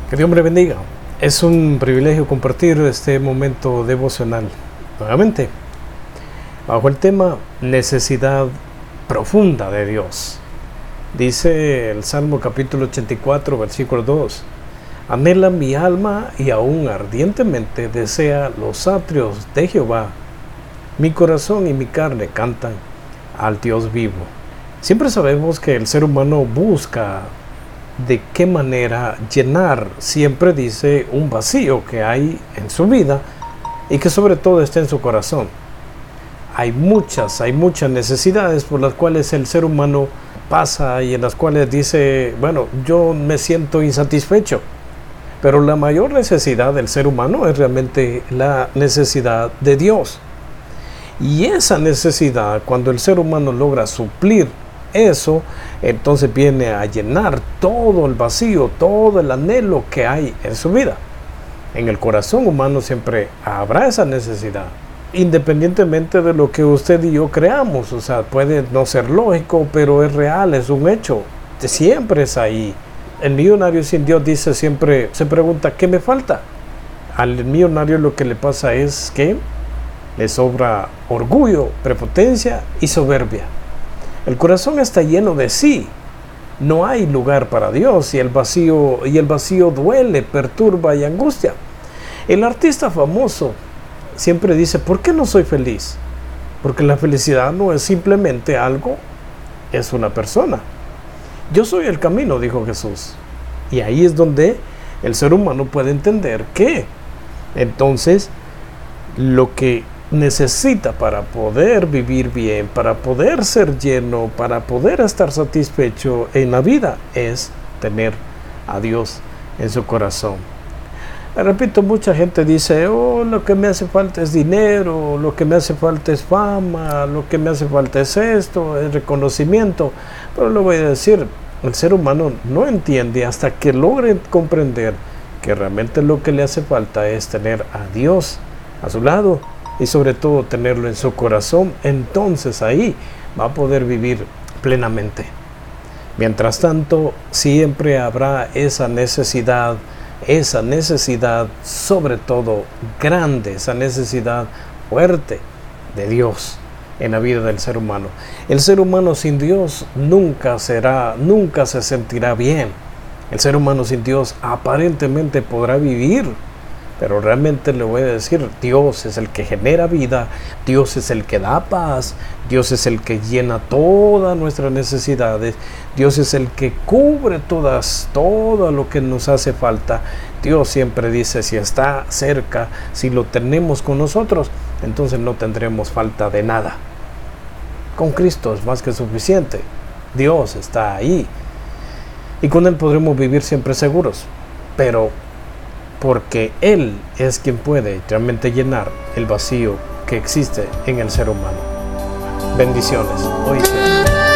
Que Dios me bendiga. Es un privilegio compartir este momento devocional nuevamente bajo el tema necesidad profunda de Dios. Dice el Salmo capítulo 84, versículo 2: anhela mi alma y aún ardientemente desea los atrios de Jehová. Mi corazón y mi carne cantan al Dios vivo. Siempre sabemos que el ser humano busca de qué manera llenar, siempre dice, un vacío que hay en su vida y que sobre todo está en su corazón. Hay muchas necesidades por las cuales el ser humano pasa y en las cuales dice, bueno, yo me siento insatisfecho. Pero la mayor necesidad del ser humano es realmente la necesidad de Dios. Y esa necesidad, cuando el ser humano logra suplir eso, entonces viene a llenar todo el vacío, todo el anhelo que hay en su vida. En el corazón humano siempre habrá esa necesidad, independientemente de lo que usted y yo creamos. O sea, puede no ser lógico, pero es real, es un hecho, siempre es ahí. El millonario sin Dios dice siempre, se pregunta, ¿qué me falta? Al millonario lo que le pasa es que le sobra orgullo, prepotencia y soberbia. El corazón está lleno de sí. No hay lugar para Dios y el vacío duele, perturba y angustia. El artista famoso siempre dice, ¿por qué no soy feliz? Porque la felicidad no es simplemente algo, es una persona. Yo soy el camino, dijo Jesús. Y ahí es donde el ser humano puede entender que entonces lo que necesita para poder vivir bien, para poder ser lleno, para poder estar satisfecho en la vida, es tener a Dios en su corazón. Repito, mucha gente dice, lo que me hace falta es dinero, lo que me hace falta es fama, lo que me hace falta es esto, es reconocimiento. Pero le voy a decir, el ser humano no entiende hasta que logre comprender que realmente lo que le hace falta es tener a Dios a su lado y sobre todo tenerlo en su corazón. Entonces ahí va a poder vivir plenamente. Mientras tanto, siempre habrá esa necesidad sobre todo grande, esa necesidad fuerte de Dios en la vida del ser humano. El ser humano sin Dios nunca se sentirá bien. El ser humano sin Dios aparentemente podrá vivir, pero realmente le voy a decir, Dios es el que genera vida, Dios es el que da paz, Dios es el que llena todas nuestras necesidades, Dios es el que cubre todo lo que nos hace falta. Dios siempre dice, si está cerca, si lo tenemos con nosotros, entonces no tendremos falta de nada. Con Cristo es más que suficiente. Dios está ahí y con Él podremos vivir siempre seguros, pero porque Él es quien puede realmente llenar el vacío que existe en el ser humano. Bendiciones. Hoy